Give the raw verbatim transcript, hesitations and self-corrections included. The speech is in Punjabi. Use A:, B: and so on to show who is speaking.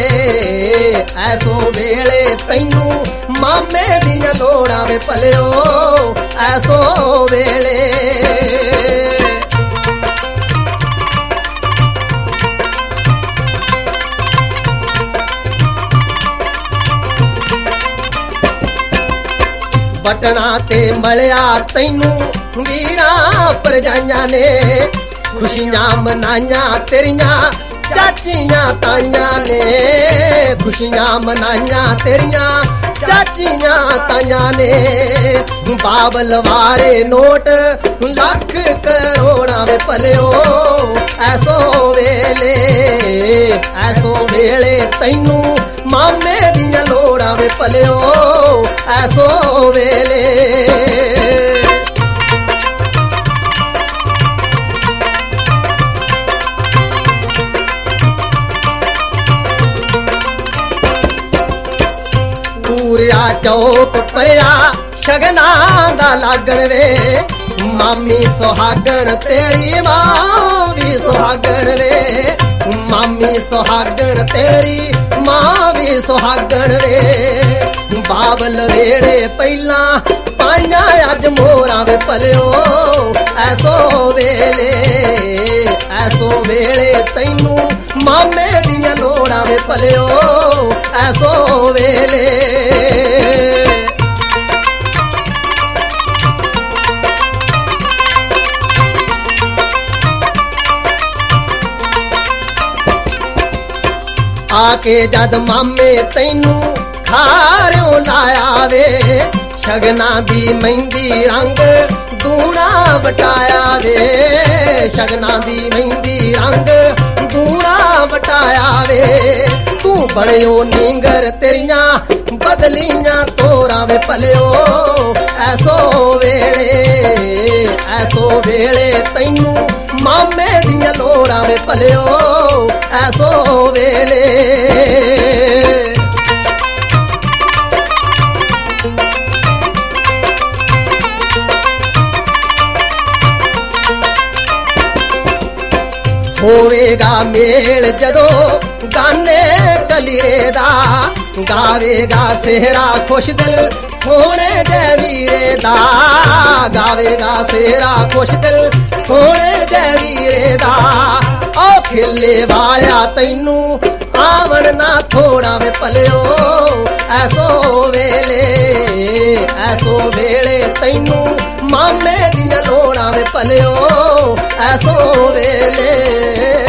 A: ਐਸੋ ਵੇਲੇ ਤੈਨੂੰ ਮਾਮੇ ਦੀਆਂ ਲੋੜਾਂ ਵੇ ਭਲਿਓ ਐਸੋ ਵੇਲੇ। ਬਟਣਾ ਤੇ ਮਲਿਆ ਤੈਨੂੰ ਵੀਰਾਂ ਪਰਜਾਈਆਂ ਨੇ ਖੁਸ਼ੀਆਂ ਮਨਾਈਆਂ ਤੇਰੀਆਂ ਚਾਚੀਆਂ ਤਾਈਆਂ ਨੇ ਖੁਸ਼ੀਆਂ ਮਨਾਈਆਂ ਤੇਰੀਆਂ ਚਾਚੀਆਂ ਤਾਈਆਂ ਨੇ ਬਾਬਲ ਵਾਰੇ ਨੋਟ ਲੱਖ ਕਰੋੜਾਂ ਵੇ ਭਲਿਓ ਐਸੋ ਵੇਲੇ ਐਸੋ ਵੇਲੇ ਤੈਨੂੰ ਮਾਮੇ ਦੀਆਂ ਲੋੜਾਂ ਵੇ ਭਲਿਓ ਐਸੋ ਵੇਲੇ। ਪੂਰਿਆ ਚੌਕ ਪਰਿਆ ਸ਼ਗਨਾਂ ਦਾ ਲਾਗਣ ਵੇ ਮਾਮੀ ਸੁਹਾਗਣ ਤੇਰੀ ਮਾਂ ਵੀ ਸੁਹਾਗਣ ਵੇ ਮਾਮੀ ਸੁਹਾਗਣ ਤੇਰੀ ਮਾਂ ਵੀ ਸੁਹਾਗਣ ਵੇ ਬਾਬਲ ਵੇੜੇ ਪਹਿਲਾਂ ਪਾਈਆਂ ਅੱਜ ਮੋਰਾਂ ਵੇ ਭਲਿਓ ਐਸੋ ਵੇਲੇ ਐਸੋ ਵੇਲੇ ਤੈਨੂੰ ਮਾਮੇ ਦੀਆਂ ਲੋੜਾਂ ਵੇ ਭਲਿਓ ਐਸੋ ਵੇਲੇ। ਆ ਕੇ ਜਦ ਮਾਮੇ ਤੈਨੂੰ ਖਾਰਿਓ ਲਾਇਆ ਵੇ ਸ਼ਗਨਾਂ ਦੀ ਮਹਿੰਦੀ ਰੰਗ ਦੂਣਾ ਵਟਾਇਆ ਵੇ ਸ਼ਗਨਾਂ ਦੀ ਮਹਿੰਦੀ ਰੰਗ ਦੂਣਾ ਵਟਾਇਆ ਵੇ ਤੂੰ ਬਣਿਓ ਨੀਂਗਰ ਤੇਰੀਆਂ ਬਦਲੀਆਂ ਤੋਰਾਂ ਵੇ ਭਲਿਓ ਐਸੋ ਵੇਲੇ ਐਸੋ ਵੇਲੇ ਤੈਨੂੰ ਮਾਮੇ ਦੀਆਂ ਲੋੜਾਂ ਵੇ ਭਲਿਓ ਐਸੋ ਵੇਲੇ। ਹੋਵੇਗਾ ਮੇਲ ਜਦੋਂ ਗਾਨੇ ਕਲੀਰੇ ਦਾ ਗਾਵੇਗਾ ਸਿਹਰਾ ਖੁਸ਼ ਦਿਲ ਸੋਹਣੇ ਦੇ ਵੀਰੇ ਦਾ ਗਾਵੇਗਾ ਸਿਹਰਾ ਖੁਸ਼ ਦਿਲ ਸੋਹਣੇ ਦੇ ਵੀਰੇ ਦਾ ਓ ਖਿੱਲੇ ਵਾਲਿਆ ਤੈਨੂੰ ਆਵਣ ਨਾ ਥੋੜਾ ਵੇ ਭਲਿਓ ਐਸੋ ਵੇਲੇ ਐਸੋ ਵੇਲੇ ਤੈਨੂੰ ਮਾਮੇ ਦੀਆਂ ਲੋੜਾਂ ਵੇ ਭਲਿਓ ਐਸੋ ਵੇਲੇ।